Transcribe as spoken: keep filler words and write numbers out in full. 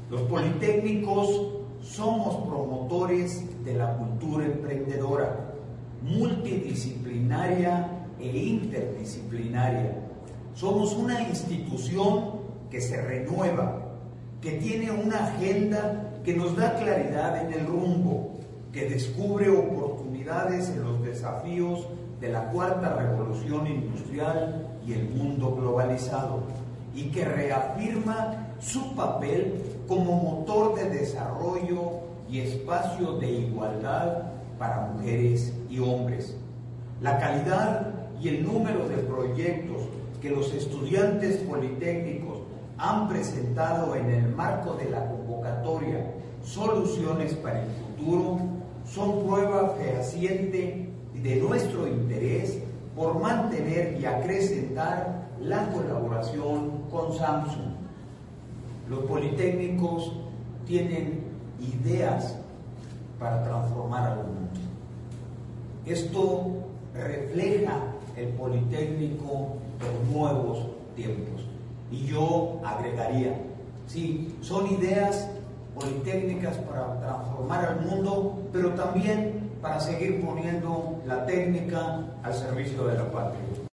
Los politécnicos somos promotores de la cultura emprendedora, multidisciplinaria e interdisciplinaria. Somos una institución que se renueva, que tiene una agenda que nos da claridad en el rumbo, que descubre oportunidades en los desafíos de la cuarta revolución industrial y el mundo globalizado, y que reafirma su papel como motor de desarrollo y espacio de igualdad para mujeres y hombres. La calidad y el número de proyectos que los estudiantes politécnicos han presentado en el marco de la convocatoria Soluciones para el Futuro son prueba fehaciente de nuestro interés por mantener y acrecentar la colaboración con Samsung. Los politécnicos tienen ideas para transformar al mundo. Esto refleja el Politécnico de los nuevos tiempos. Y yo agregaría, sí, son ideas politécnicas para transformar al mundo, pero también para seguir poniendo la técnica al servicio de la patria.